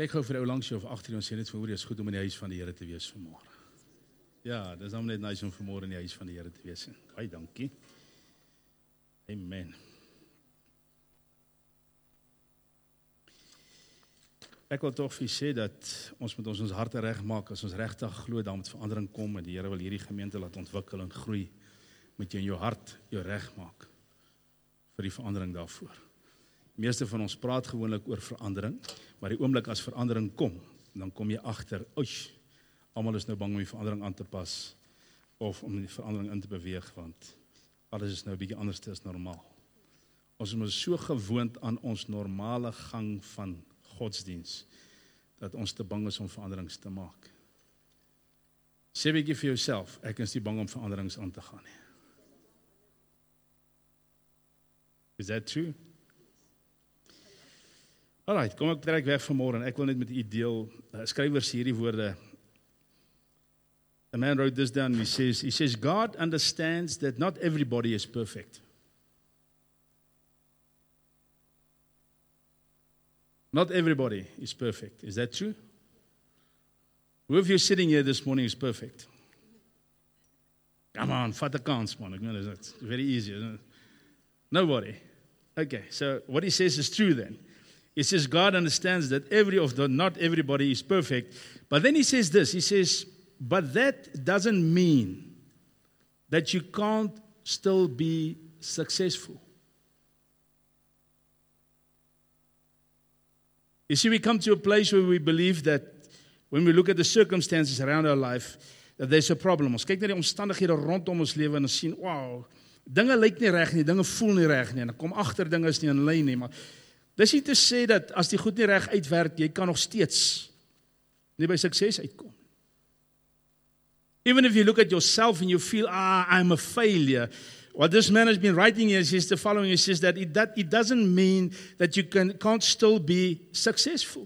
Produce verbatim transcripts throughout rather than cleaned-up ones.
Kyk gou vir die ou langs jou of agter jou en sê net vir hoor, dit is goed om in die huis van die Here te wees vanmôre. Ja, dit is dan net nice om vanmôre in die huis van die Here te wees. Baie dankie. Amen. Ek wil tog vir julle sê dat ons moet ons ons harte regmaak as ons regtig glo dat met verandering kom en die Here wil hierdie gemeente laat ontwikkel en groei. Moet jy in jou hart jou regmaak vir die verandering daarvoor. Die meeste van ons praat gewoonlik oor verandering, maar die oomblik as verandering kom, dan kom jy agter, oei, almal is nou bang om die verandering aan te pas of om die verandering in te beweeg, want alles is nou 'n bietjie anders as normaal. Ons is so gewoond aan ons normale gang van godsdiens, dat ons te bang is om veranderings te maak. Sê bietjie vir jouself, ek is nie bang om veranderings aan te gaan nie. Is that true? Alright, kom ek trek weg vanmôre en ek wil net met u deel, uh, skrywers hierdie woorde. A man wrote this down and he says, he says, God understands that not everybody is perfect. Not everybody is perfect. Is that true? Who of you sitting here this morning is perfect? Come on, vat 'n kans, man. Ek know it's very easy, isn't it? Nobody. Okay, so what he says is true then. He says God understands that every of the, not everybody is perfect. But then he says this, he says, but that doesn't mean that you can't still be successful. You see, we come to a place where we believe that when we look at the circumstances around our life, that there's a problem. Ons kyk na die omstandighede rondom ons lewe en ons sien, wow, dinge lyk nie reg nie, dinge voel nie reg nie, en dan kom agter dinge is nie in lyn nie, maar dis nie te sê dat as die goed nie reg uitwerk, jy kan nog steeds nie by sukses uitkom. Even if you look at yourself and you feel, ah, I'm a failure, what this man has been writing here is the following, he says that it, that it doesn't mean that you can, can't still be successful.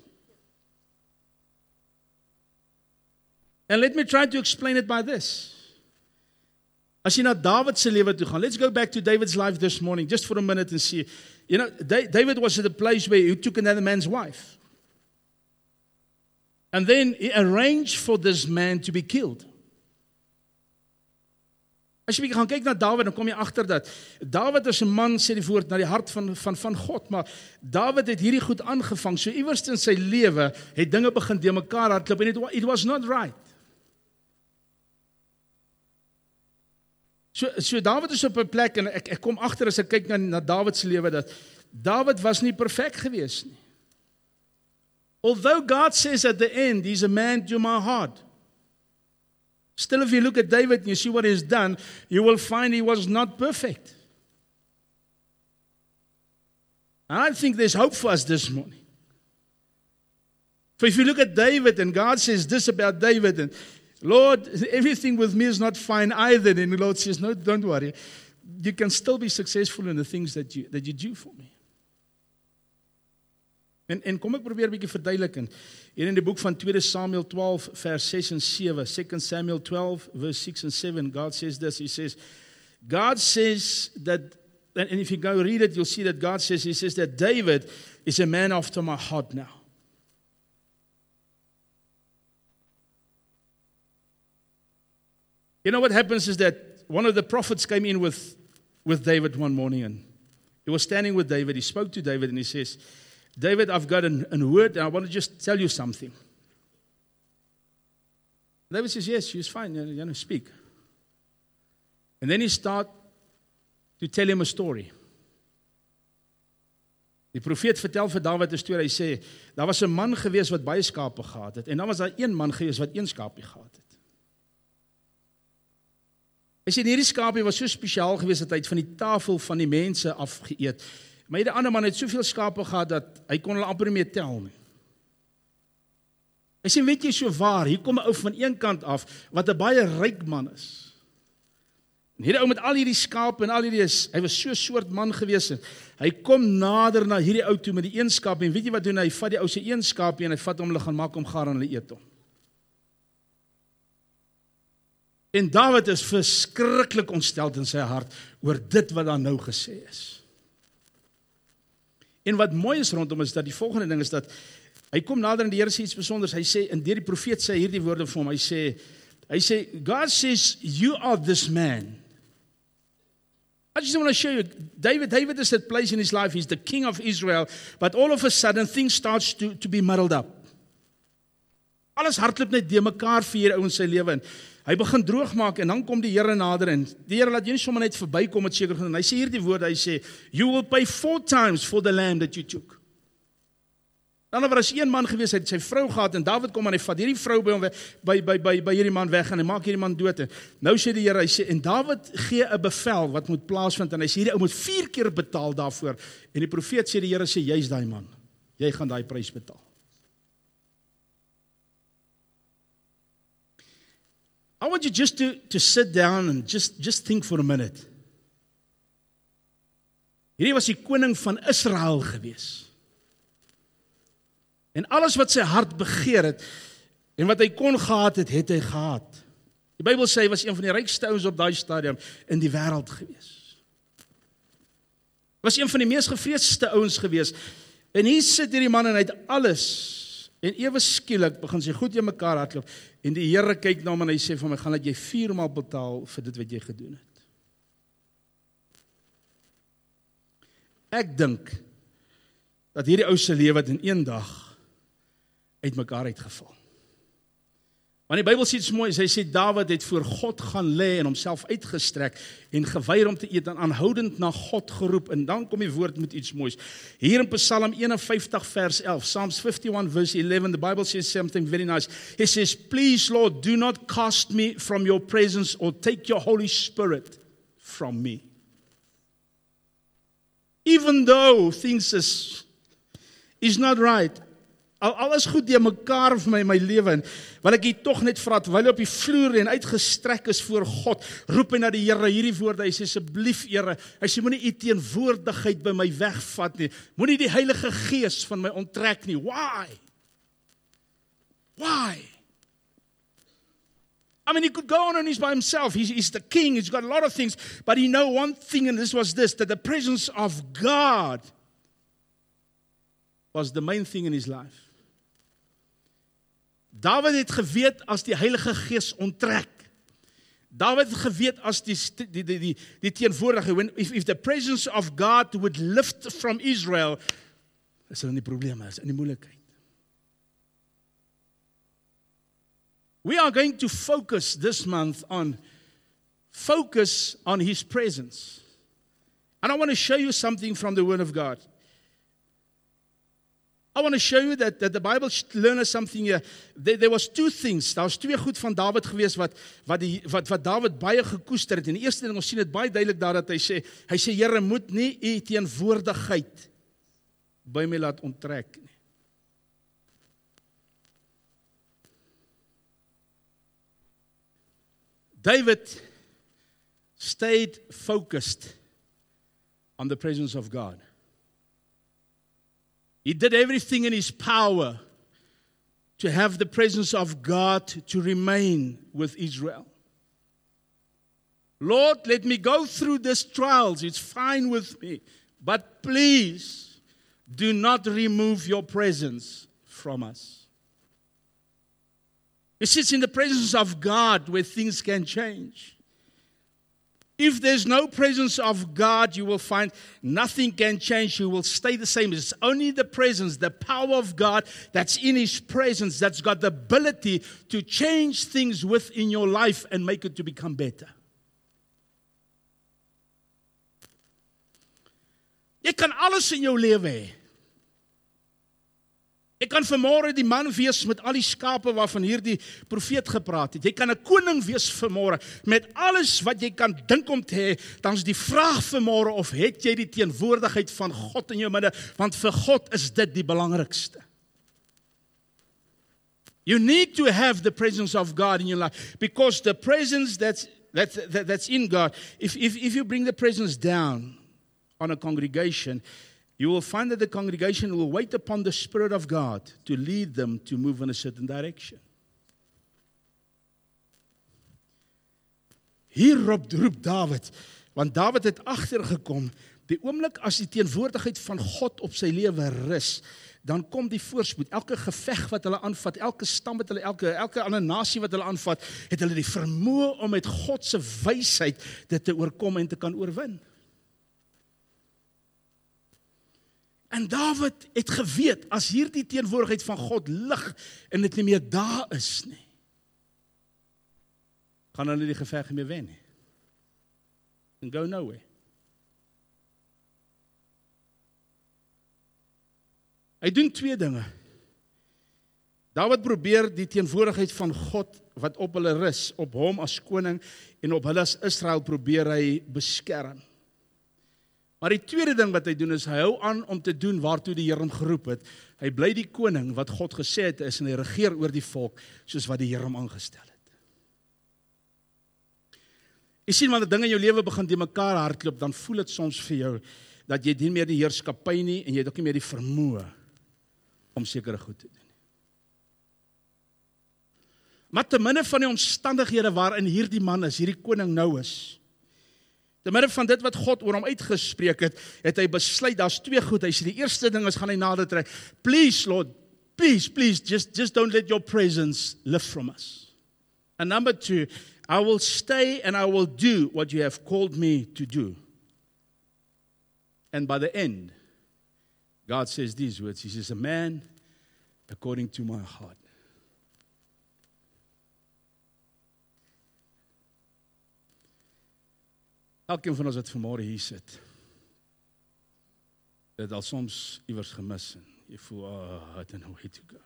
And let me try to explain it by this. As jy na David se lewe toe gaan, let's go back to David's life this morning, just for a minute and see. You know, David was at a place where he took another man's wife. And then he arranged for this man to be killed. As jy gaan kyk na David, dan kom jy agter dat David is 'n man, sê die woord, na die hart van, van, van God, maar David het hierdie goed aangevang, so iewers in sy lewe het dinge begin de mekaar hardloop, en it, it was not right. So, so David is op 'n plek, en ek, ek kom agter as ek kyk na, na David se lewe, dat David was nie perfek gewees nie. Although God says at the end, he's a man to my heart. Still, if you look at David and you see what he's done, you will find he was not perfect. And I think there's hope for us this morning. For if you look at David and God says this about David, and Lord, everything with me is not fine either, and the Lord says, no, don't worry. You can still be successful in the things that you, that you do for me. En, en kom ek probeer 'n bietjie verduidelik. Hier in die boek van Tweede Samuel twaalf vers ses en sewe, Second Samuel twelve verse six and seven, God says this, he says, God says that, and if you go read it, you'll see that God says, he says that David is a man after my heart now. You know what happens is that one of the prophets came in with, with David one morning, and he was standing with David, he spoke to David, and he says, David, I've got an, an word, and I want to just tell you something. David says, yes, she's fine, you know, speak. And then he starts to tell him a story. Die profeet vertel vir David 'n storie, hy sê, daar was 'n man gewees wat baie skape gehad het, en dan was daar een man gewees wat een skapie gehad het. Hy sê, hierdie skapie was so spesiaal gewees, dat hy het van die tafel van die mense afgeëet. Maar die ander man het soveel skape gehad, dat hy kon hulle amper nie meer tel nie. Hy sê, weet jy so waar, hier kom 'n ou van een kant af, wat 'n baie ryk man is. En hierdie ou met al hierdie skape en al hierdie is, hy was so 'n soort man gewees, en hy kom nader na hierdie ou toe met die een skaap, en weet jy wat doen, hy vat die ou se een skaap, en hy vat hom, hulle gaan maak hom gaar en hulle eet hom. En David is verskriklik ontsteld in sy hart, oor dit wat daar nou gesê is. En wat mooi is rondom is dat die volgende ding is dat Hy kom nader en die Here sê iets besonders. Hy sê, en deur die profeet sê hierdie woorde vir hom. Hy sê, hy sê, God says, you are this man. I just want to show you, David, David is at place in his life, he's the king of Israel, but all of a sudden things starts to, to be muddled up. Alles hardloop net de mekaar vir hierdie ou in sy lewe. Hy begin droog maak en dan kom die Here nader en die Here laat jy nie sommer net verbykom met seker goed. Hy sê hierdie woorde, hy sê, you will pay four times for the land that you took. Dan was een man gewees, hy het sy vrou gehad en Dawid kom en hy vat hierdie vrou by hom weg, by by by by hierdie man weg en hy maak hierdie man dood. En nou sê die Here, hy sê en Dawid gee 'n bevel wat moet plaasvind en hy sê hierdie ou moet vier keer betaal daarvoor. En die profeet sê die Here sê jy's daai man. Jy gaan daai prys betaal. I want you just to to sit down and just just think for a minute. Hierdie was die koning van Israel gewees. En alles wat sy hart begeer het, en wat hy kon gehad het, het hy gehad. Die Bybel sê hy was een van die rykste ouens op daai stadium in die wêreld gewees. Was een van die mees gevreesde ouens gewees. En hier sit hierdie man en hy het alles. En ewe skielik begin sy goed in mekaar hardloop. En die Here kyk na hom en hy sê vir my, gaan laat jy viermaal betaal vir dit wat jy gedoen het. Ek dink dat hierdie ou se lewe het in een dag uit mekaar uitgeval. Want die Bybel sê iets mooi, hy sê Dawid het voor God gaan lê en homself uitgestrek en geweier om te eet en aanhoudend na God geroep en dan kom die woord met iets moois. Hier in Psalm eenenvyftig vers elf, Psalms fifty-one verse eleven, the Bible says something very nice. It says, please Lord, do not cast me from your presence or take your Holy Spirit from me. Even though things is, is not right, Al alles goed deur mekaar vir my my lewe en wil ek hier tog net vra terwyl hy op die vloer en uitgestrek is voor God, roep hy na die Here hierdie woorde. Hy sê asseblief Here, hy sê moenie u teenwoordigheid by my wegvat nie. Moenie die Heilige Gees van my onttrek nie. Why? Why? I mean, he could go on and he's by himself. He's, he's the king. He's got a lot of things, but he know one thing, and this was this, that the presence of God was the main thing in his life. Dawid het geweet as die Heilige Gees onttrek. Dawid het geweet as die die die die, die teenwoordigheid, when if, if the presence of God would lift from Israel, is hulle in die probleme, is in die moeilikheid. We are going to focus this month on focus on his presence. And I want to show you something from the Word of God. I want to show you that, that the Bible learn us something here. There, there was two things. Daar was twee goed van Dawid gewees wat wat die wat wat Dawid baie gekoester het. En die eerste ding, ons sien dit baie duidelik daar dat hy sê, hy sê Here, moet nie u teenwoordigheid by my laat onttrek nie. David stayed focused on the presence of God. He did everything in his power to have the presence of God to remain with Israel. Lord, let me go through these trials. It's fine with me. But please, do not remove your presence from us. It sits in the presence of God where things can change. If there's no presence of God, you will find nothing can change. You will stay the same. It's only the presence, the power of God that's in His presence that's got the ability to change things within your life and make it to become better. Jy kan alles in jou lewe hê. Jy kan vanmôre die man wees met al die skape waarvan hierdie profeet gepraat het. Jy kan 'n koning wees vanmôre met alles wat jy kan dink om te hê. Dan is die vraag vanmôre of het jy die teenwoordigheid van God in jou midde, want vir God is dit die belangrikste. You need to have the presence of God in your life, because the presence that's that's that's in God, if if if you bring the presence down on a congregation, you will find that the congregation will wait upon the Spirit of God to lead them to move in a certain direction. Hier roep, roep Dawid, want Dawid het agtergekom, die oomblik as die teenwoordigheid van God op sy lewe rus, dan kom die voorspoed. Elke geveg wat hulle aanvat, elke stam wat hulle, elke, elke ander nasie wat hulle aanvat, het hulle die vermoë om met God se wysheid dit te oorkom en te kan oorwin. En Dawid het geweet, as hierdie teenwoordigheid van God lig en dit nie meer daar is nie, gaan hulle die geveg nie meer wen nie. And go nowhere. Hy doen twee dinge. Dawid probeer die teenwoordigheid van God wat op hulle rus, op hom as koning en op hulle as Israel probeer hy beskerm. Maar die tweede ding wat hy doen is, hy hou aan om te doen waartoe die Here hom geroep het. Hy bly die koning wat God gesê het is en hy regeer oor die volk soos wat die Here hom aangestel het. Jy sien, wanneer dinge in jou lewe begin die mekaar hardloop, dan voel dit soms vir jou dat jy nie meer die heerskappy nie en jy het ook nie meer die vermoë om sekere goed te doen. Maar te midde van die omstandighede waarin hierdie man is, hierdie koning nou is, te midde van dit wat God oor hom uitgespreek het, het hy besluit, daar's twee goed, hy sê die eerste ding is, gaan hy nader trek, please Lord, please, please, just, just don't let your presence lift from us. And number two, I will stay and I will do what you have called me to do. And by the end, God says these words, he says, a man according to my heart. Elkeen van ons wat vanmôre hier sit, het al soms iewers gemis en jy voel, oh, I don't know where to go.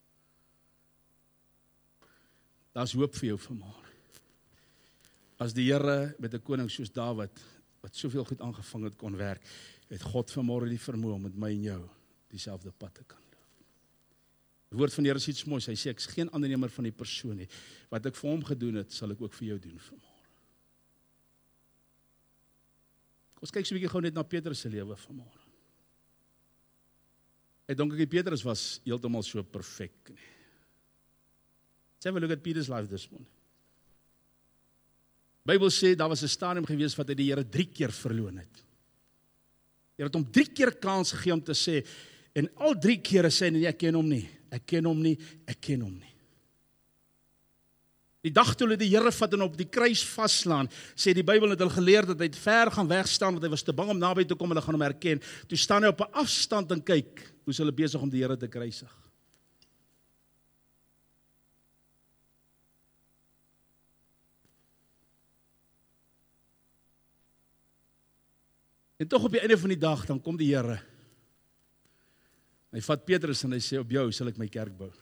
Daar's hoop vir jou vanmôre. As die Here met 'n koning soos Dawid, wat soveel goed aangevang het, kon werk, het God vanmôre die vermoë om met my en jou dieselfde pad te kan loop. Die woord van die Here is iets moois, hy sê, ek is geen aannemer van die persoon nie. Wat ek vir hom gedoen het, sal ek ook vir jou doen vanmôre. Ons kyk so 'n bietjie gou net na Petrus se lewe vanmôre. Ek dink ek Petrus was heeltemal so perfek nie. Let's have a look at Peter's life this morning. Bybel sê, daar was 'n stadium gewees wat hy die Here drie keer verloon het. Hy het hom drie keer kans gegee om te sê, en al drie kere sê hy, nee, ek ken hom nie, ek ken hom nie, ek ken hom nie. Die dag toe hulle die Here vat en op die kruis vaslaan, sê die Bybel het hulle geleer dat hy ver gaan wegstaan, want hy was te bang om naby te kom, hulle gaan hom herken. Toe staan hy op 'n afstand en kyk, hoe is hulle besig om die Here te kruisig. En tog op die einde van die dag, dan kom die Here. Hy vat Petrus en hy sê, op jou sal ek my kerk bou.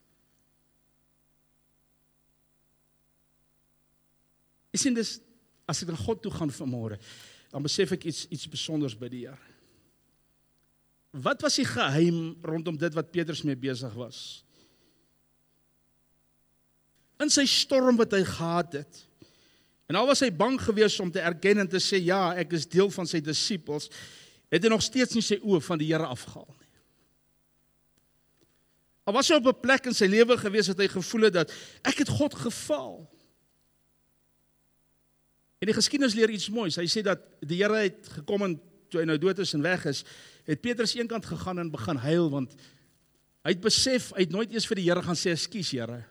Jy sien, dis, as ek na God toe gaan vanmôre, dan besef ek iets, iets besonders by die Here. Wat was die geheim rondom dit wat Petrus mee besig was? In sy storm wat hy gehad het, en al was hy bang geweest om te erken en te sê, ja, ek is deel van sy disippels, het hy nog steeds nie sy oë van die Here afgehaal nie. Al was hy op 'n plek in sy lewe geweest, het hy gevoel het dat, ek het God gefaal. En die geskiedenis leer iets moois, hy sê dat die Here het gekom en toe hy nou dood is en weg is, het Petrus eenkant gegaan en begin huil, want hy het besef, hy het nooit eers vir die Here gaan sê, ekskuus Here.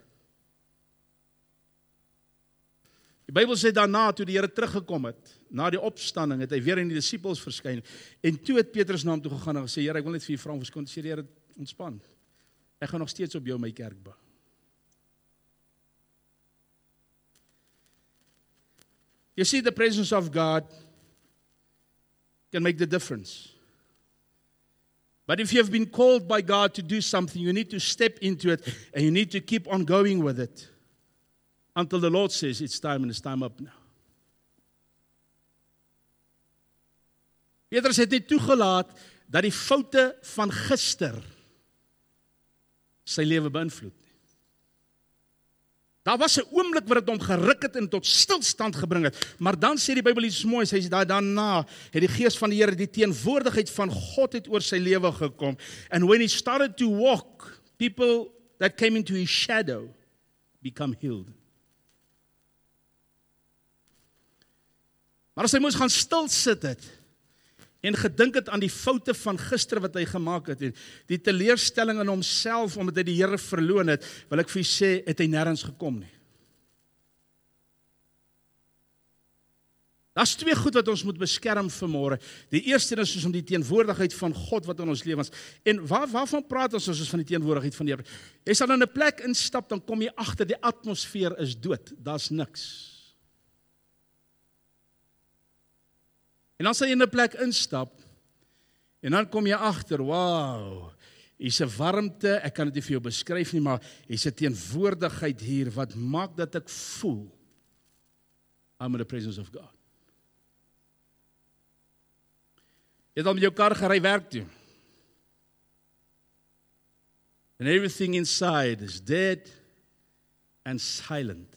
Die Bybel sê daarna, toe die Here teruggekom het, na die opstanding, het hy weer in die disippels verskyn, en toe het Petrus na hom toe gegaan en gesê, Here, ek wil net vir u vra om verskoning, sê die Here, ontspan, ek gaan nog steeds op jou my kerk bou. You see, the presence of God can make the difference. But if you have been called by God to do something, you need to step into it, and you need to keep on going with it. Until the Lord says, it's time and it's time up now. Petrus het nie toegelaat dat die foute van gister sy lewe beïnvloed nie. Daar was 'n oomblik wat dit hom geruk het en tot stilstand gebring het, maar dan sê die Bybel iets moois, hy sê daar daarna het die Gees van die Here, die teenwoordigheid van God het oor sy lewe gekom, and when he started to walk, people that came into his shadow become healed. Maar as hy moes gaan stil sit het, en gedink het aan die foute van gister wat hy gemaak het, en die teleurstelling in homself, omdat hy die Here verloon het, wil ek vir u sê, het hy nêrens gekom nie. Daar's twee goed wat ons moet beskerm vanmôre. Die eerste is soos om die teenwoordigheid van God wat in ons lewens. En waar, waarvan praat ons as ons van die teenwoordigheid van die Here? Jy sal in 'n plek instap, dan kom jy agter die atmosfeer is dood. Daar's niks. En dan sal jy in 'n plek instap, en dan kom jy agter, wow, hier's 'n warmte, ek kan dit nie vir jou beskryf nie, maar hier's 'n teenwoordigheid hier, wat maak dat ek voel, I'm in the presence of God. Jy het al met jou kar gery werk toe. And everything inside is dead and silent.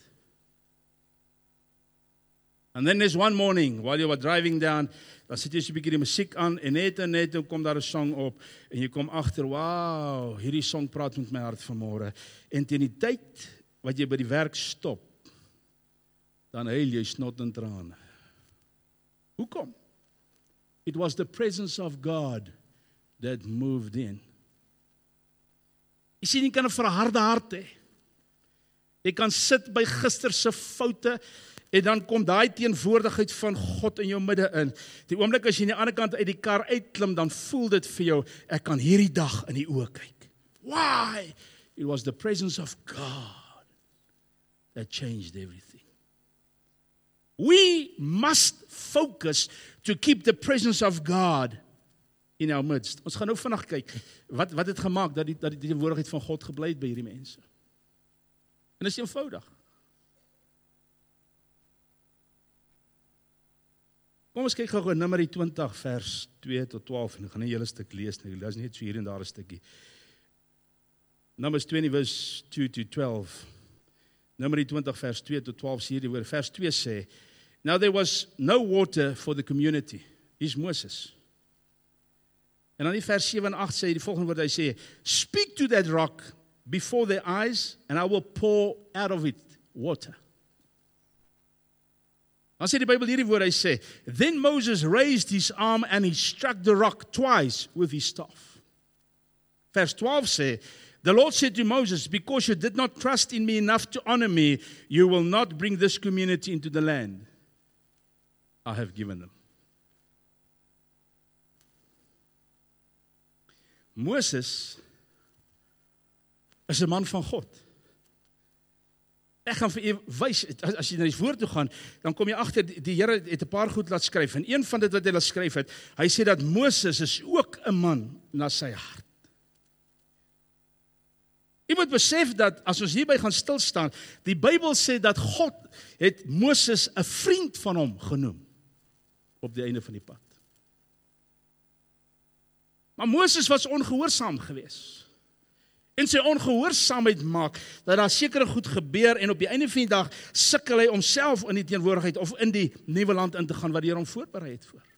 And then there's one morning, while you were driving down, dan sit jy so 'n bietjie die musiek aan, en net en net, en kom daar 'n song op, en jy kom agter, wow, hierdie song praat met my hart vanmôre. En teen die tyd, wat jy by die werk stop, dan huil jy snot en trane. Hoekom? It was the presence of God that moved in. Jy sien, jy kan 'n verharde hart hê. Jy kan sit by gister se foute, en dan kom daai teenwoordigheid van God in jou midde in. Die oomblik as jy aan die ander kant uit die kar uitklim, dan voel dit vir jou, ek kan hierdie dag in die oë kyk. Why? It was the presence of God that changed everything. We must focus to keep the presence of God in our midst. Ons gaan nou vinnig kyk, wat, wat het gemaak, dat die, dat die teenwoordigheid van God gebly het by hierdie mense. En dit is eenvoudig. Kom ons kyk gou-gou Numeri twintig vers twee tot twaalf, en ek gaan nie hele stuk lees nie, dit is net so hier en daar 'n stukkie. Numbers twenty verse two to twelve. Numeri twintig vers twee tot twaalf sê hierdie woord. Vers twee sê, now there was no water for the community. Hier's Moses. En dan die vers sewe en agt sê die volgende woord, hy sê, speak to that rock before their eyes, and I will pour out of it water. Dan sê die Bybel hierdie woord, hy sê, then Moses raised his arm and he struck the rock twice with his staff. Vers twaalf sê, the Lord said to Moses, because you did not trust in me enough to honor me, you will not bring this community into the land I have given them. Moses is 'n man van God. Ek gaan vir u wys, as jy na die woord toe gaan, dan kom jy agter, die Here het 'n paar goed laat skryf, en een van dit wat hy laat skryf het, hy sê dat Moses is ook 'n man na sy hart. Jy moet besef dat, as ons hierby gaan stil staan, die Bybel sê dat God het Moses 'n vriend van hom genoem, op die einde van die pad. Maar Moses was ongehoorsaam geweest. En sy ongehoorsaamheid maak, dat daar sekere goed gebeur, en op die einde van die dag, sukkel hy homself in die teenwoordigheid, of in die nuwe land in te gaan, wat die Here hom voorberei het voor.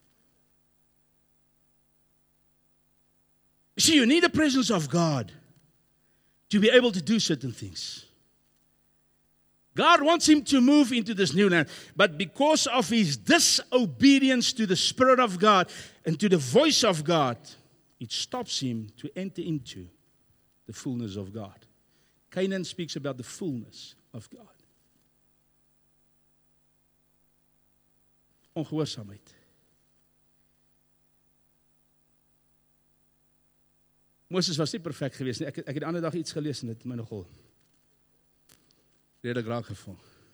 See, you need the presence of God, to be able to do certain things. God wants him to move into this new land, but because of his disobedience to the Spirit of God, and to the voice of God, it stops him to enter into the fullness of God. Canaan speaks about the fullness of God. Ongehoorsaamheid. Moses was nie perfek geweest nie. Ek, ek het die ander dag iets gelees en dit het my nogal redelik raak gevoel.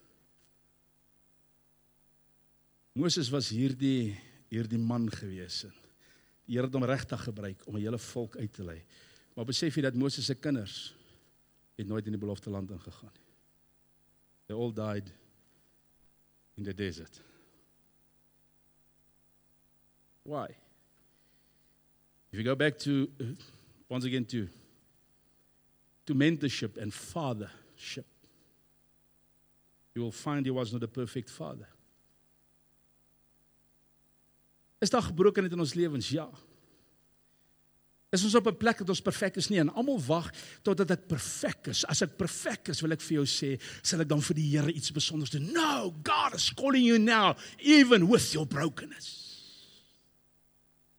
Moses was hierdie, hierdie man geweest. Die Here het hom regtig gebruik om 'n hele volk uit te lei. Maar besef jy dat Moses se kinders het nooit in die beloofde land ingegaan nie. They all died in the desert. Why? If you go back to, uh, once again to, to mentorship and fathership, you will find he was not a perfect father. Is daar gebrokenheid in ons lewens? Ja. Is ons op 'n plek dat ons perfek is? Nie, en almal wag totdat ek perfek is. As ek perfek is, wil ek vir jou sê, sal ek dan vir die Here iets besonders doen. No, God is calling you now, even with your brokenness.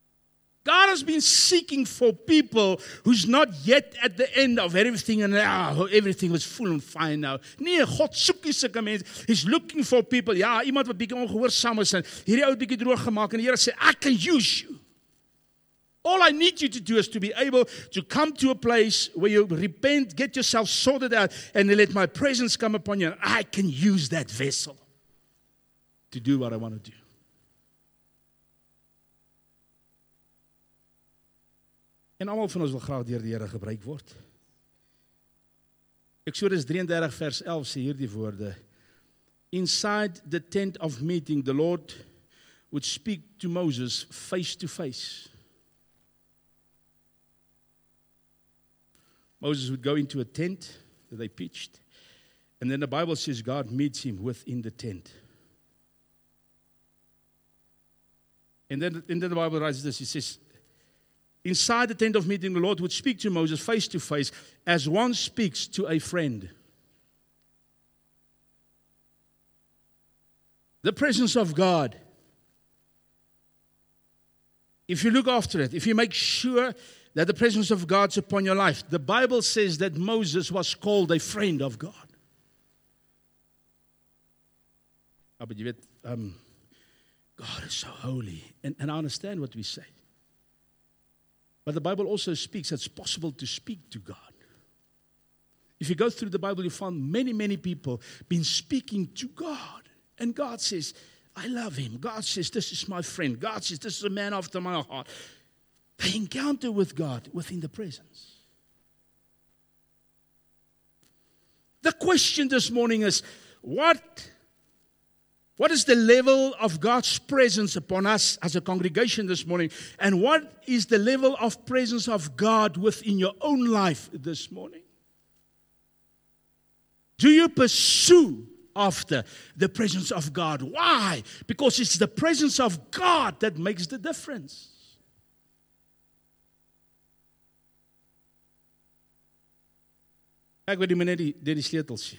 God has been seeking for people who's not yet at the end of everything and ah, everything was full and fine now. Nee, God soek nie sulke mense. He's looking for people. Ja, iemand wat bietjie ongehoorsaam is en hierdie ou bietjie droog gemaak en die Here sê, I can use you. All I need you to do is to be able to come to a place where you repent, get yourself sorted out, and let my presence come upon you. And I can use that vessel to do what I want to do. En almal van ons wil graag deur die Here gebruik word. Eksodus drieëndertig vers elf sê hierdie woorde. Inside the tent of meeting, the Lord would speak to Moses face to face. Moses would go into a tent that they pitched, and then the Bible says God meets him within the tent. And then, and then the Bible writes this, it says, inside the tent of meeting, the Lord would speak to Moses face to face as one speaks to a friend. The presence of God. If you look after it, if you make sure that the presence of God's upon your life, the Bible says that Moses was called a friend of God. Oh, but you weet, um, God is so holy. And, and I understand what we say. But the Bible also speaks that it's possible to speak to God. If you go through the Bible, you find many, many people been speaking to God. And God says, I love him. God says, this is my friend. God says, this is a man after my heart. They encounter with God within the presence. The question this morning is, what, what is the level of God's presence upon us as a congregation this morning? And what is the level of presence of God within your own life this morning? Do you pursue after the presence of God? Why? Because it's the presence of God that makes the difference. Ek wil die meneer die, die sleutel sien.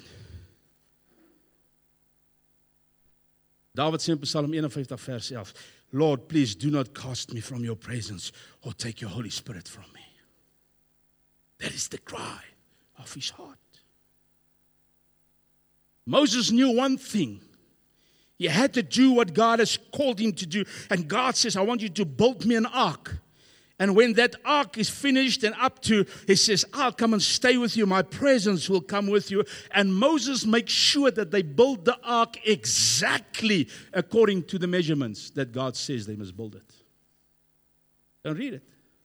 David sê in Psalm eenenvyftig vers elf, Lord, please do not cast me from your presence or take your Holy Spirit from me. That is the cry of his heart. Moses knew one thing. He had to do what God has called him to do. And God says, I want you to build me an ark. And when that ark is finished and up to, he says, I'll come and stay with you. My presence will come with you. And Moses makes sure that they build the ark exactly according to the measurements that God says they must build it. Don't read it.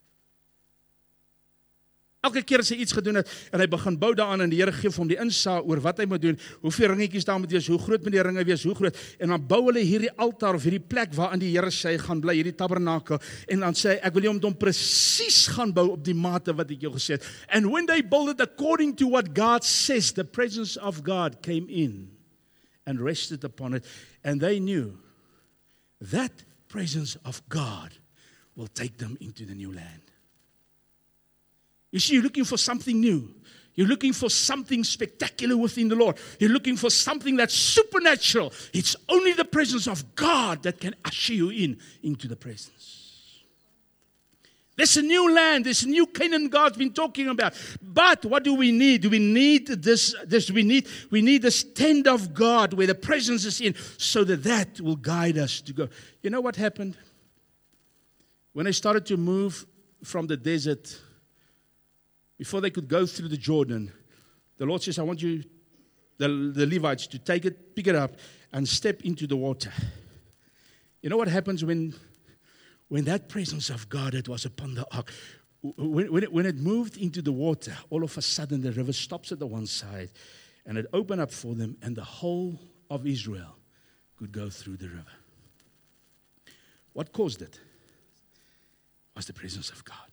Elke keer as hy iets gedoen het, en hy begin bou daaraan, en die Here gee vir hom die insaag oor wat hy moet doen, hoeveel ringetjies daar moet wees, hoe groot moet die ringe wees, hoe groot, en dan bou hulle hierdie altaar, of hierdie plek waarin die Here sê, gaan bly, hierdie tabernakel, en dan sê hy, ek wil jy om hom presies gaan bou op die mate wat ek jou gesê het. And when they built it according to what God says, the presence of God came in, and rested upon it, and they knew, that presence of God will take them into the new land. You see, you're looking for something new. You're looking for something spectacular within the Lord. You're looking for something that's supernatural. It's only the presence of God that can usher you in into the presence. There's a new land. There's a new Canaan God's been talking about. But what do we need? Do we need this? This we need. We need this tent of God where the presence is in, so that that will guide us to go. You know what happened when they started to move from the desert? Before they could go through the Jordan, the Lord says, I want you, the, the Levites, to take it, pick it up, and step into the water. You know what happens when, when that presence of God that was upon the ark, when, when, it, when it moved into the water, all of a sudden the river stops at the one side, and it opened up for them, and the whole of Israel could go through the river. What caused it? Was the presence of God.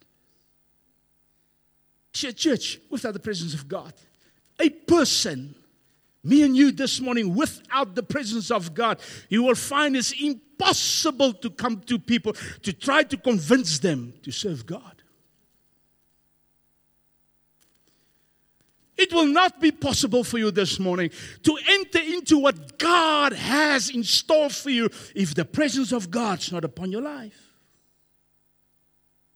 Church, without the presence of God, a person, me and you this morning, without the presence of God, you will find it's impossible to come to people to try to convince them to serve God. It will not be possible for you this morning to enter into what God has in store for you if the presence of God's not upon your life.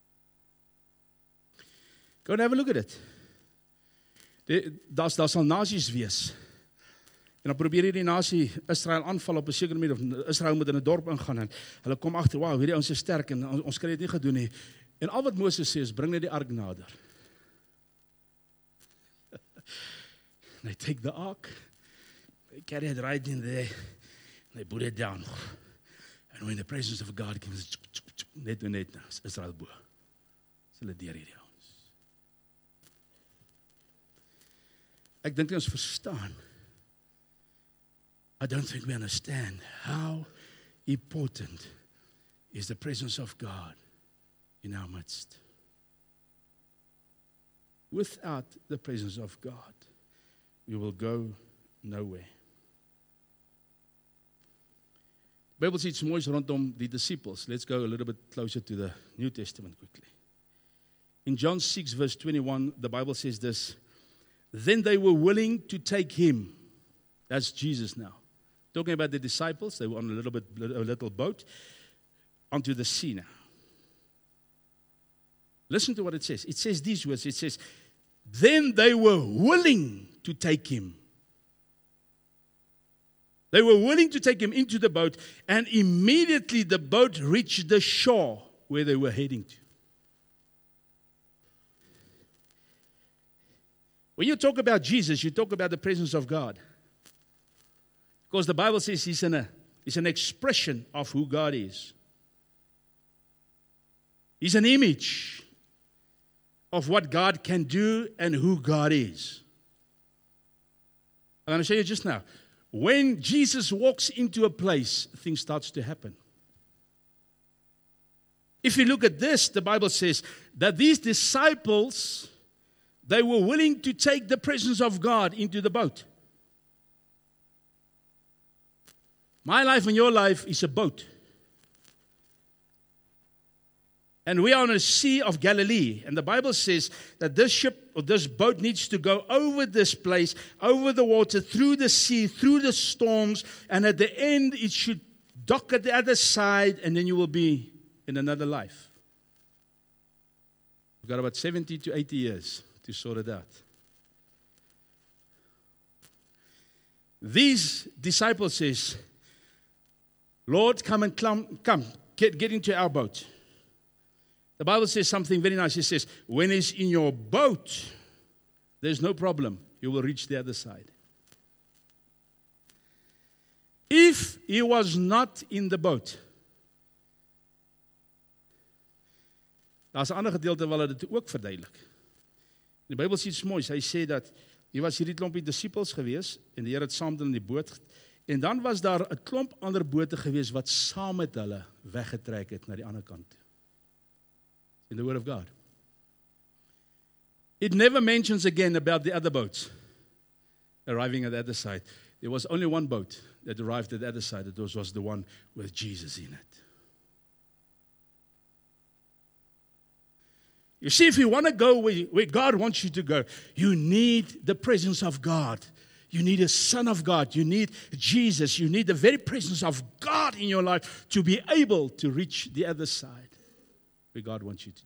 Go and have a look at it. Daar daar sal nasies wees. En dan probeer hierdie nasie Israel aanval op 'n sekere manier, of Israel moet in 'n dorp ingaan en hulle kom agter, wow, hierdie ouens is sterk en ons kan dit nie gedoen nie. En al wat Moses sê is, bring net die ark nader. They take the ark, they carry it right in there, and they put it down. And when the presence of God comes, net en net, is Israel bo. Is hulle deur hierdie ouens. Ek dink nie ons verstaan. I don't think we understand how important is the presence of God in our midst. Without the presence of God, we will go nowhere. Die Bybel sê iets moois rondom die disciples. Let's go a little bit closer to the New Testament quickly. In John six verse twenty-one, the Bible says this, then they were willing to take him, that's Jesus now, talking about the disciples, they were on a little bit, a little boat, onto the sea now. Listen to what it says. It says these words, it says, then they were willing to take him. They were willing to take him into the boat, and immediately the boat reached the shore where they were heading to. When you talk about Jesus, you talk about the presence of God. Because the Bible says he's an, he's an expression of who God is. He's an image of what God can do and who God is. I'm going to show you just now. When Jesus walks into a place, things starts to happen. If you look at this, the Bible says that these disciples, they were willing to take the presence of God into the boat. My life and your life is a boat. And we are on a Sea of Galilee. And the Bible says that this ship or this boat needs to go over this place, over the water, through the sea, through the storms. And at the end, it should dock at the other side, and then you will be in another life. We've got about seventy to eighty years to sort it out. These disciples says, Lord, come and come, come get, get into our boat. The Bible says something very nice. It says, when it's in your boat, there's no problem. You will reach the other side. If he was not in the boat, daar's 'n ander gedeelte waar hulle dit ook verduidelik. Die Bybel sê iets moois. Hy sê dat hier was hierdie klompie disippels gewees en die Here het saam met hulle in die boot. En dan was daar 'n klomp ander bote gewees wat saam met hulle weggetrek het na die ander kant toe. In the Word of God. It never mentions again about the other boats arriving at the other side. There was only one boat that arrived at the other side. It was, was the one with Jesus in it. You see, if you want to go where, where God wants you to go, you need the presence of God. You need a Son of God. You need Jesus. You need the very presence of God in your life to be able to reach the other side where God wants you to do.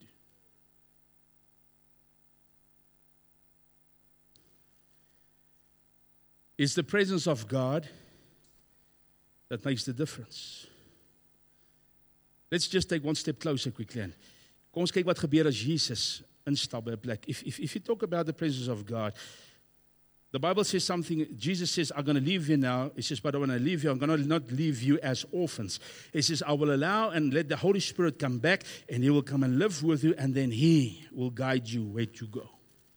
It's the presence of God that makes the difference. Let's just take one step closer quickly. Kom ons kyk wat gebeur as Jesus instap by 'n plek. If, if, if you talk about the presence of God, the Bible says something, Jesus says, I'm going to leave you now. He says, but when I leave you, I'm going to not leave you as orphans. He says, I will allow and let the Holy Spirit come back, and He will come and live with you, and then He will guide you where to go.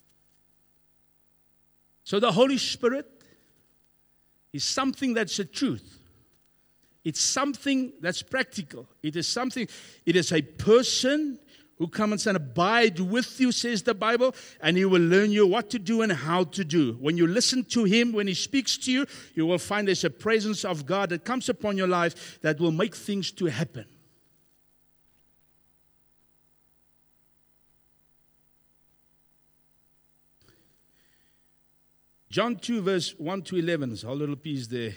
So the Holy Spirit is something that's a truth. It's something that's practical. It is something, it is a person who comes and abide with you, says the Bible, and He will learn you what to do and how to do. When you listen to Him, when He speaks to you, you will find there's a presence of God that comes upon your life that will make things to happen. John two, verse one to eleven, there's a whole little piece there.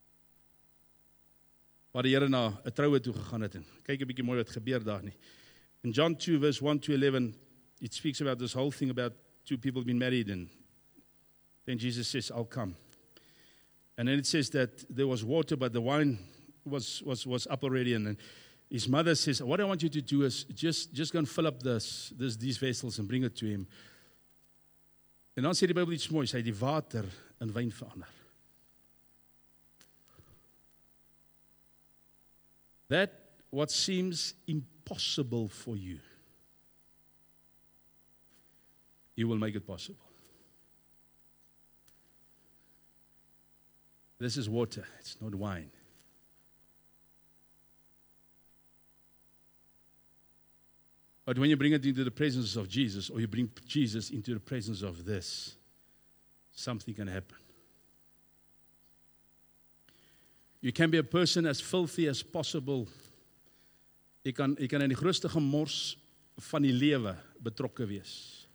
Waar die Here na 'n troue toe gegaan het en kyk 'n bietjie mooi wat gebeur daar nie. In John two, verse one to eleven, it speaks about this whole thing about two people being married, and then Jesus says, I'll come. And then it says that there was water, but the wine was was was up already. And then his mother says, what I want you to do is just, just go and fill up this, this, these vessels and bring it to him. En dan sê die Bybel iets moois, hy het die water in wyn verander. That what seems impossible for you, you will make it possible. This is water, it's not wine. But when you bring it into the presence of Jesus, or you bring Jesus into the presence of this, something can happen. You can be a person as filthy as possible. Jy kan, jy kan in die grootste gemors van die lewe betrokke wees.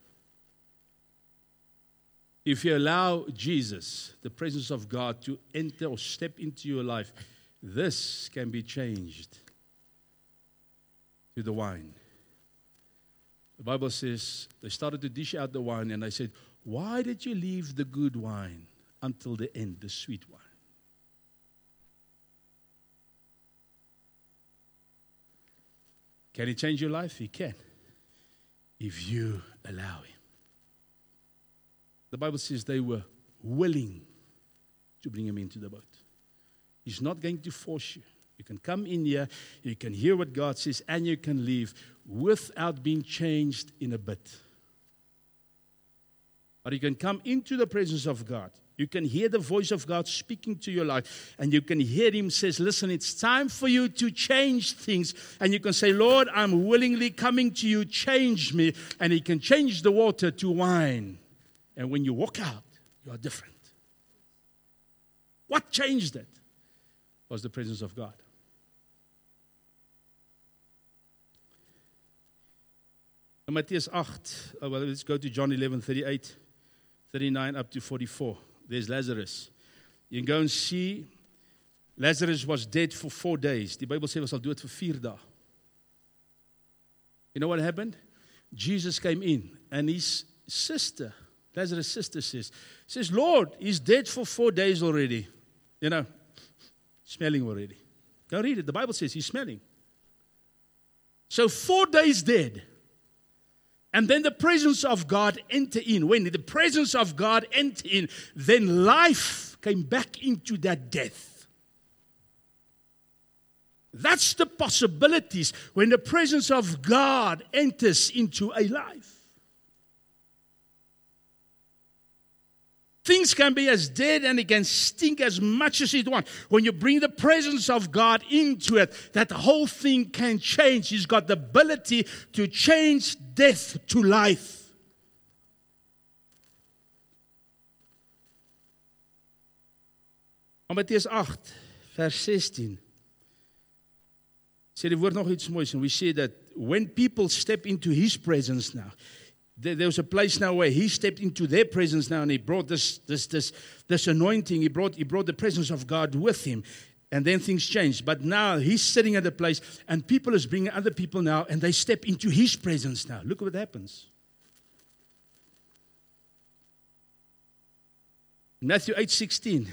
If you allow Jesus, the presence of God, to enter or step into your life, this can be changed to the wine. The Bible says they started to dish out the wine, and they said, why did you leave the good wine until the end, the sweet wine? Can he change your life? He can, if you allow him. The Bible says they were willing to bring him into the boat. He's not going to force you. You can come in here, you can hear what God says, and you can leave without being changed in a bit. But you can come into the presence of God. You can hear the voice of God speaking to your life, and you can hear him says, listen, it's time for you to change things. And you can say, Lord, I'm willingly coming to you, change me. And he can change the water to wine. And when you walk out, you are different. What changed it was the presence of God. In Matthew eight, oh, well, let's go to John eleven, thirty-eight, thirty-nine up to forty-four. There's Lazarus. You can go and see Lazarus was dead for four days. Die Bybel sê ons sal dood vir vier dae. You know what happened? Jesus came in, and his sister, Lazarus' sister says, says, Lord, he's dead for four days already. You know, smelling already. Go read it. The Bible says he's smelling. So four days dead. And then the presence of God entered in. When the presence of God entered in, then life came back into that death. That's the possibilities when the presence of God enters into a life. Things can be as dead and it can stink as much as it wants. When you bring the presence of God into it, that whole thing can change. He's got the ability to change death to life. In Matthew eight, verse sixteen, sê die woord nog iets moois, and we see that when people step into his presence now, there was a place now where he stepped into their presence now, and he brought this this this this anointing. He brought he brought the presence of God with him, and then things changed. But now he's sitting at the place, and people is bringing other people now, and they step into his presence now. Look what happens. Matthew eight sixteen.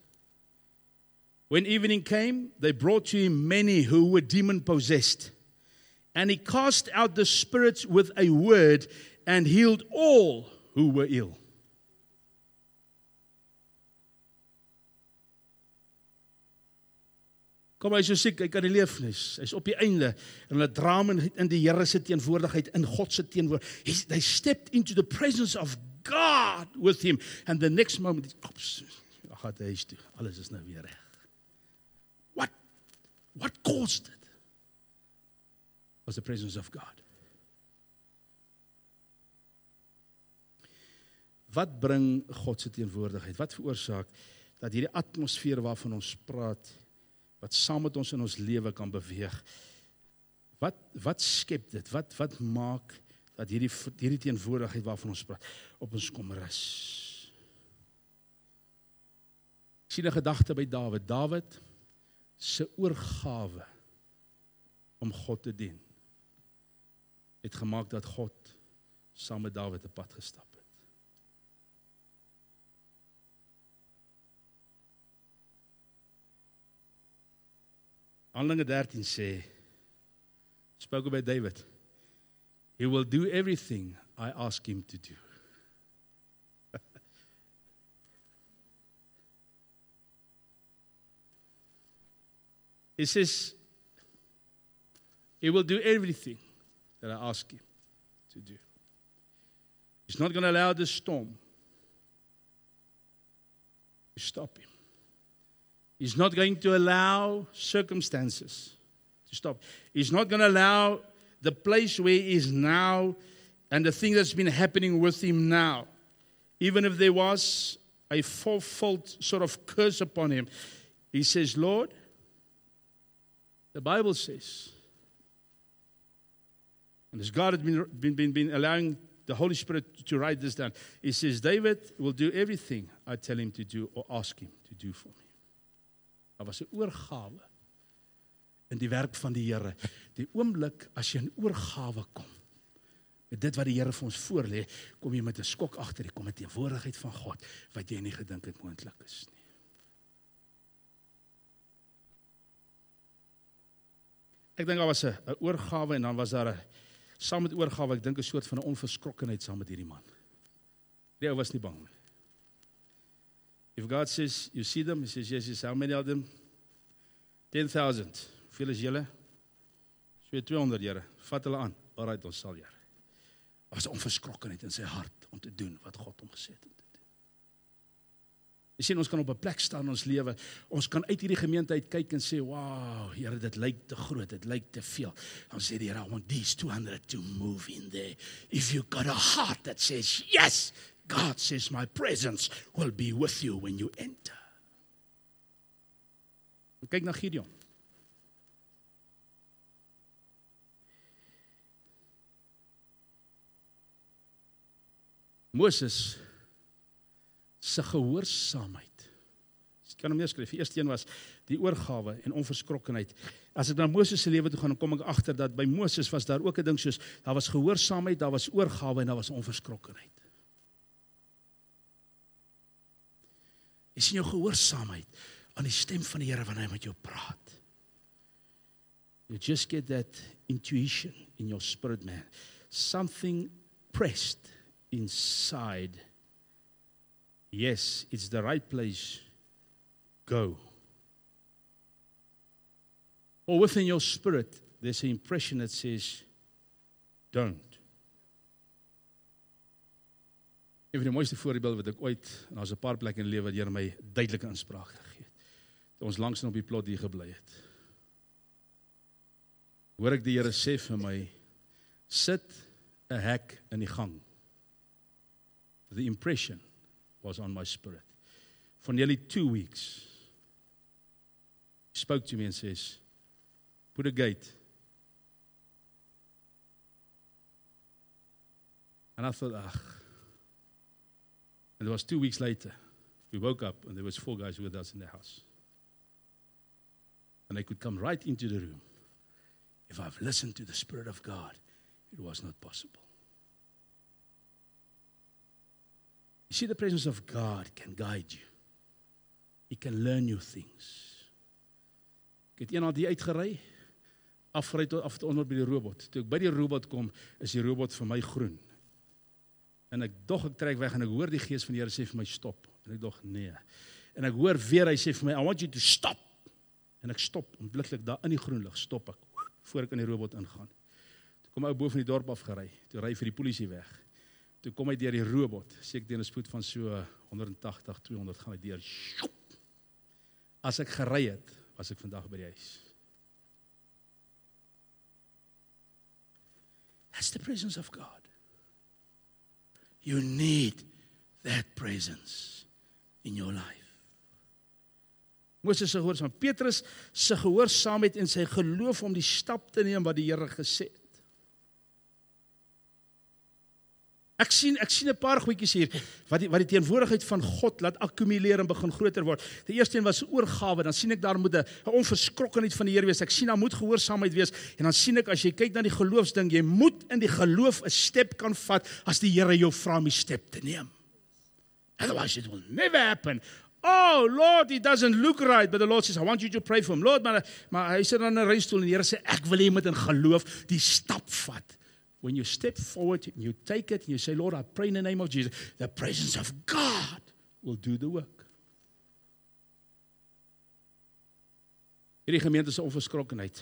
When evening came, they brought to him many who were demon possessed, and he cast out the spirits with a word, and healed all who were ill. Kom, hy is so siek, hy kan nie leef nie. Hy is op die einde, en hulle dra hom in die Here se teenwoordigheid, in God se teenwoordigheid. They stepped into the presence of God with him, and the next moment, ops, hy gaan huis toe. Alles is nou weer reg. What? What caused it? Was the presence of God. Wat bring God se teenwoordigheid? Wat veroorsaak dat hierdie atmosfeer waarvan ons praat, wat saam met ons in ons lewe kan beweeg, wat, wat skep dit? Wat, wat maak dat hierdie, hierdie teenwoordigheid waarvan ons praat, op ons kom rus? Ek sien 'n gedagte by Dawid. Dawid se oorgawe om God te dien. het gemaak dat God saam met Dawid 'n pad gestap het. Handelinge dertien sê, spoke by David, he will do everything I ask him to do. He says, he will do everything that I ask him to do. He's not going to allow the storm to stop him. He's not going to allow circumstances to stop. He's not going to allow the place where he is now and the thing that's been happening with him now, even if there was a fourfold sort of curse upon him. He says, Lord, the Bible says, and as God has been, been, been, been allowing the Holy Spirit to write this down, he says, David will do everything I tell him to do or ask him to do for me. Daar was 'n oorgawe in die werk van die Here. Die oomblik as jy in oorgawe kom, met dit wat die Here vir ons voorlê, kom jy met 'n skok agter, jy kom met teenwoordigheid van God, wat jy nie gedink het moontlik is nie. Ek dink daar was 'n oorgawe en dan was daar 'n, saam met oorgawe, ek dink 'n soort van 'n onverskrokkenheid saam met hierdie man. Die ou was nie bang nie. If God says, you see them, he says, yes, yes, how many of them? ten thousand. Hoeveel is julle? So twee honderd, Here. Vat hulle aan. Alright, ons sal, Here. Daar was 'n onverskrokkenheid in sy hart om te doen wat God hom gesê het om te doen. Jy sien, ons kan op 'n plek staan in ons lewe, ons kan uit hierdie gemeente uit kyk en sê, wow, Here, dit lyk te groot, dit lyk te veel. Dan sê die Here, I want these two hundred to move in there. If you got a heart that says, yes, God says, my presence will be with you when you enter. Kyk na Gideon. Moses se gehoorsaamheid. Ek kan hom neerskryf. Die eerste een was die oorgawe en onverskrokkenheid. As ek na Moses se lewe toe gaan, dan kom ek agter dat by Moses was daar ook 'n ding soos, daar was gehoorsaamheid, daar was oorgawe en daar was onverskrokkenheid. Jy sien jou gehoorsaamheid aan die stem van die Here wanneer hy met jou praat. You just get that intuition in your spirit, man. Something pressed inside. Yes, it's the right place. Go. Or within your spirit, there's an impression that says, don't. Een van die mooiste voorbeelde wat ek ooit, en daar's 'n paar plekke in die lewe wat Here my duidelike inspraak gegee het. Toe ons langs op die plot hier gebly het. Hoor ek die Here sê vir my, sit 'n hek in die gang. The impression was on my spirit. For nearly two weeks, he spoke to me and says, put a gate. And I thought, ah. And it was two weeks later, we woke up and there was four guys with us in the house. And they could come right into the room. If I've listened to the Spirit of God, it was not possible. You see, the presence of God can guide you. He can learn new things. Ek het eendag die uitgery, afgery tot af tot onder by die robot. Toe ek by die robot kom, is die robot vir my groen. En ek dog ek trek weg en ek hoor die gees van die Here sê vir my stop. En ek dog nee. En ek hoor weer hy sê vir my, I want you to stop. En ek stop, onmiddellik daar in die groen lig, stop ek, voor ek in die robot ingaan. Toe kom hy bo van die dorp afgery, toe ry vir die polisie weg. Toe kom hy deur die robot, sê ek teen 'n spoed van so honderd tagtig, tweehonderd gaan hy deur. As ek gery het, was ek vandag by die huis. That's the presence of God. You need that presence in your life. Moses se gehoorsaam, Petrus se gehoorsaamheid en sy geloof om die stap te neem wat die Here gesê het. Ek sien ek sien 'n paar goedjies hier wat die wat die teenwoordigheid van God laat akkumuleer en begin groter word. Die eerste een was oorgawe, dan sien ek daar moet 'n onverskrokkenheid van die Here wees. Ek sien daar moet gehoorsaamheid wees en dan sien ek as jy kyk na die geloofsding, jy moet in die geloof 'n step kan vat as die Here jou vra om die step te neem. Otherwise it will never happen. Oh Lord, it doesn't look right, but the Lord says, I want you to pray for him. Lord, maar, maar hy sit dan in 'n reistool en die Here sê, ek wil hê jy moet in geloof die stap vat. When you step forward and you take it and you say, Lord, I pray in the name of Jesus, the presence of God will do the work. Hierdie gemeente se onverskrokkenheid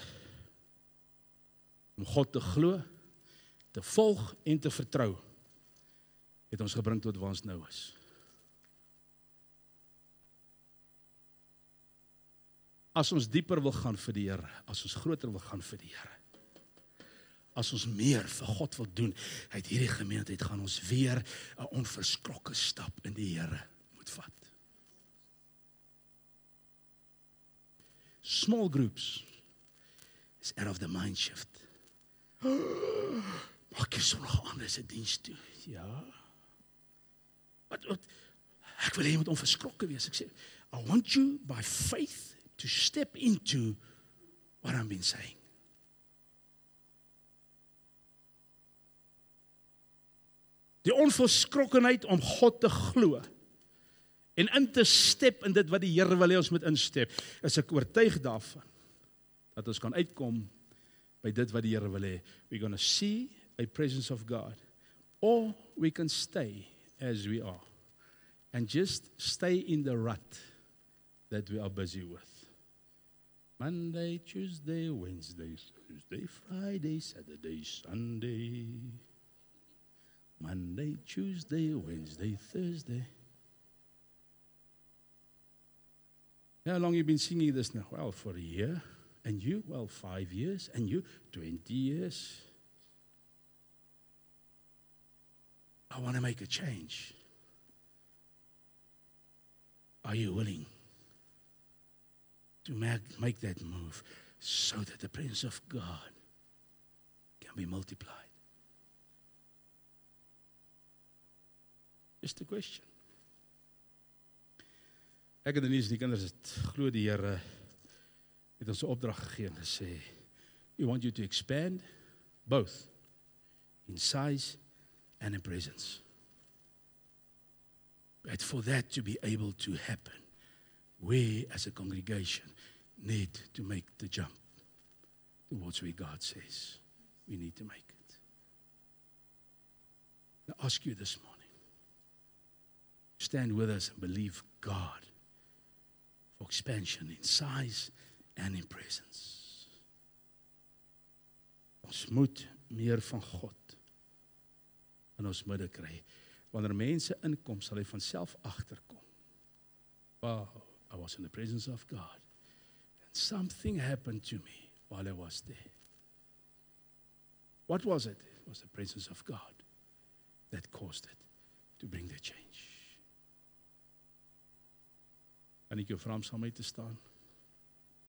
om God te glo, te volg en te vertrou, het ons gebring tot waar ons nou is. As ons dieper wil gaan vir die Here, as ons groter wil gaan vir die Here, as ons meer vir God wil doen, uit hierdie gemeente gaan ons weer 'n onverskrokke stap in die Here moet vat. Small groups is out of the mind shift. Maak jy so nog anders 'n diens toe? Ja. Wat, wat, ek wil hê jy moet onverskrokke wees. Ek sê, I want you by faith to step into what I've been saying. Die onverskrokkenheid om God te glo en in te step in dit wat die Here wil hê ons moet instep, is ek oortuig daarvan dat ons kan uitkom by dit wat die Here wil hê. We're going to see a presence of God, or we can stay as we are and just stay in the rut that we are busy with. Monday, Tuesday, Wednesday, Thursday, Friday, Saturday, Sunday. Monday, Tuesday, Wednesday, Thursday. How long have you been singing this now? Well, for a year. And you? Well, five years. And you? Twenty years. I want to make a change. Are you willing to make, make that move so that the presence of God can be multiplied? Just a question. Ek het Denise en die kinders het glo die Here het ons 'n opdrag gegee en gesê, we want you to expand both in size and in presence. But for that to be able to happen, we as a congregation need to make the jump towards where God says we need to make it. I ask you this morning, stand with us and believe God for expansion in size and in presence. Ons moet meer van God in ons midde kry. Wanneer mense inkom, sal hy van self agterkom. Wow, I was in the presence of God. And something happened to me while I was there. What was it? It was the presence of God that caused it to bring the change. Kan ek jou vra om saam met te staan?